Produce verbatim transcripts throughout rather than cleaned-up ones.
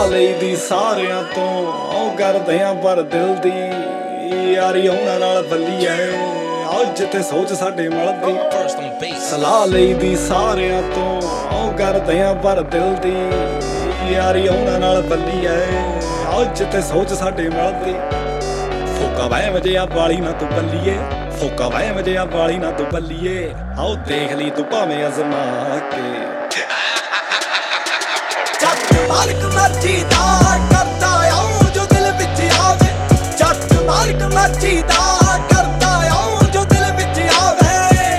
ਸਲਾਹ ਲਈਦੀ ਸਾਰਿਆਂ ਤੋਂ ਉਹ ਕਰਦੇ ਆ ਪਰ ਦਿਲ ਦੀ ਯਾਰੀ ਉਹਨਾਂ ਨਾਲ ਬੱਲੀ ਐ ਅੱਜ ਤੇ ਸੋਚ ਸਾਡੇ ਮਿਲਦੀ। ਸਲਾਹ ਲਈਦੀ ਸਾਰਿਆਂ ਤੋਂ ਉਹ ਕਰਦੇ ਆ ਪਰ ਦਿਲ ਦੀ ਯਾਰੀ ਉਹਨਾਂ ਨਾਲ ਬੱਲੀ ਐ ਅੱਜ ਤੇ ਸੋਚ ਸਾਡੇ ਮਿਲਦੀ। ਫੋਕਾ ਵਹਿਮ ਜਿਹਾ ਵਾਲੀ ਨਾ ਤੂੰ ਬੱਲੀਏ, ਫੋਕਾ ਵਹਿਮ ਜਿਹਾ ਵਾਲੀ ਨਾ ਤੂੰ ਬੱਲੀਏ, ਆਓ ਦੇਖ ਲਈ ਤੂੰ ਭਾਵੇਂ ਅਜ਼ਮਾ ਕੇ। ਜੱਟ ਮਾਲਕ ਮਰਜ਼ੀ ਦਾ ਕਰਦਾ ਆਉਂ ਜੋ ਦਿਲ ਵਿੱਚ ਆਵੇ, ਜੱਟ ਮਾਲਕ ਮਰਜ਼ੀ ਦਾ ਕਰਦਾ ਆਉਂ ਜੋ ਦਿਲ ਵਿੱਚ ਆਵੇ।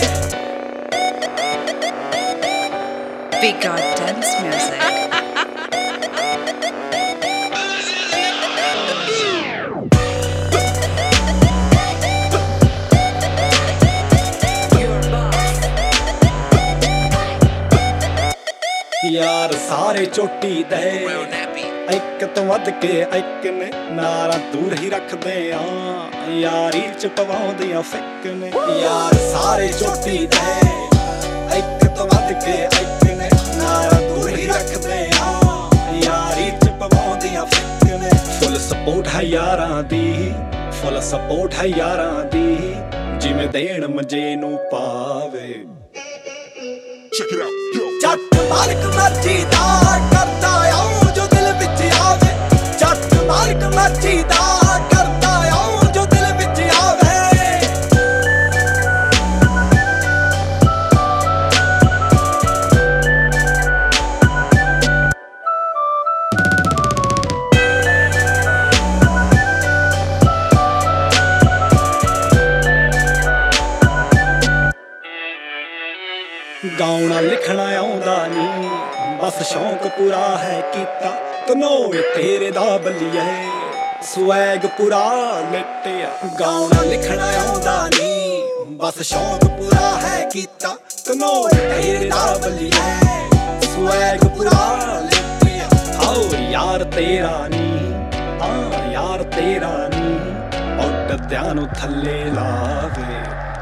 We got dance music. ਯਾਰ ਸਾਰੇ ਚੋਟੀ ਦੇ ਇੱਕ ਤੋਂ ਵੱਧ ਕੇ ਇੱਕ ਨੇ ਨਾਰਾ ਦੂਰ ਹੀ ਰੱਖਦੇ ਆ ਯਾਰੀ ਚ ਪਵਾਉਂਦੀਆਂ ਫਿੱਕ ਨੇ। ਯਾਰ ਸਾਰੇ ਚੋਟੀ ਦੇ ਇੱਕ ਤੋਂ ਵੱਧ ਕੇ ਇੱਕ ਨੇ ਨਾਰਾ ਦੂਰ ਹੀ ਰੱਖਦੇ ਆ ਯਾਰੀ ਚ ਪਵਾਉਂਦੀਆਂ ਫਿੱਕ ਨੇ। ਫੁੱਲ ਸਪੋਰਟ ਹੈ ਯਾਰਾਂ ਦੀ, ਫੁੱਲ ਸਪੋਰਟ ਹੈ ਯਾਰਾਂ ਦੀ, ਜਿਵੇਂ ਦੇਣ ਮੰਜੇ ਨੂੰ ਪਾਵੇ। ਜੱਟ ਮਾਲਕ ਮਰਜ਼ੀ ਦਾ ਕਰਦਾ ਆਉਂ ਜੋ ਦਿਲ ਵਿੱਚ ਆਵੇ, ਜੱਟ ਮਾਲਕ ਮਰਜ਼ੀ ਦਾ ਕਰਦਾ ਆਉਂ ਜੋ ਦਿਲ ਵਿੱਚ ਆਵੇ। ਗਾਉਣਾ ਲਿਖਣਾ ਆਉਂਦਾ ਨੀ ਬਸ ਸ਼ੌਂਕ ਪੂਰਾ ਹੈ ਕੀਤਾ, ਕਨੋਏ ਤੇਰੇ ਦਾ ਬੱਲੀਏ ਸਵੈਗ ਪੂਰਾ ਮਿਟਿਆ। ਗਾਉਣਾ ਲਿਖਣਾ ਆਉਂਦਾ ਨੀ ਬਸ ਸ਼ੌਂਕ ਪੂਰਾ ਹੈ ਕੀਤਾ, ਕਨੋਏ ਤੇਰੇ ਦਾ ਬੱਲੀਏ ਸਵੈਗ ਪੂਰਾ ਮਿਟਿਆ। ਆਓ ਯਾਰ ਤੇਰਾ ਨੀ, ਹਾਂ ਯਾਰ ਤੇਰਾ ਨੀ ਉੱਡਦਿਆਂ ਨੂੰ ਥੱਲੇ ਲਾਵੇ।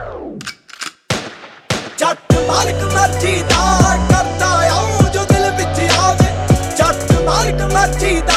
ਜੱਟ ਮਾਲਕ ਮਰਜ਼ੀ ਦਾ ਕਰਦਾ ਆਉਂ ਜੋ ਦਿਲ ਵਿੱਚ ਆਵੇ, ਜੱਟ ਮਾਲਕ ਮਰਜ਼ੀ ਦਾ